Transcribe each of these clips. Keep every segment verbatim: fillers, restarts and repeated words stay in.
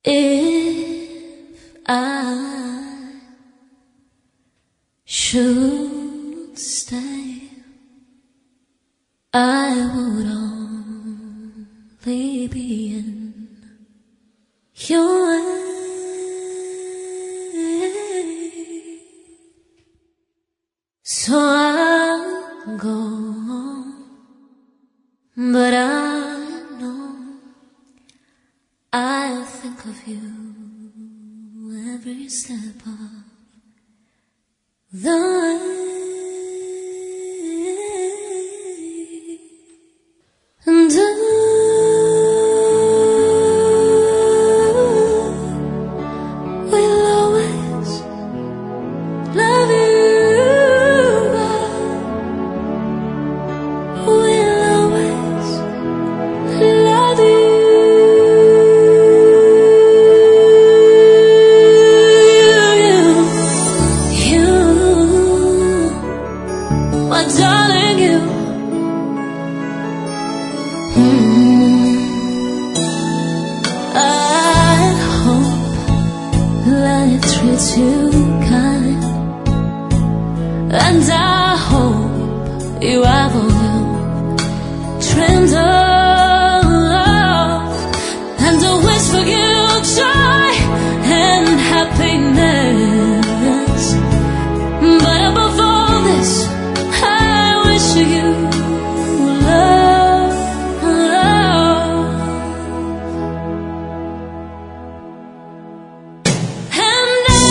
If I should stay, I would only be in your way. So I'll go, but I know I'll think of you every step of the way. And I will always love you. Will always love you. You, my darling, you. Mm. I hope life treats you kind, and I hope you have all your dreams of, and I wish for you joy and happiness. But above all this, I wish for you love, love. And I,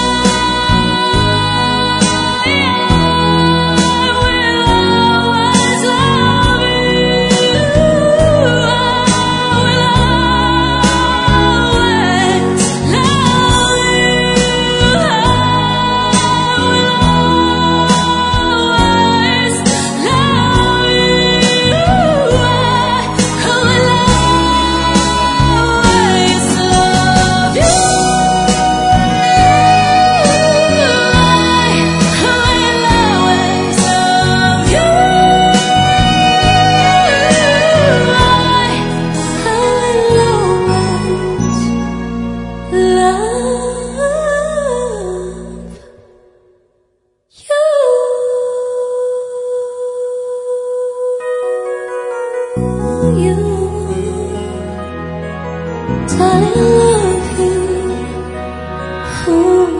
I will always love you. I will always love you. I will always love you. I will always love you. You, darling, I love you. Ooh.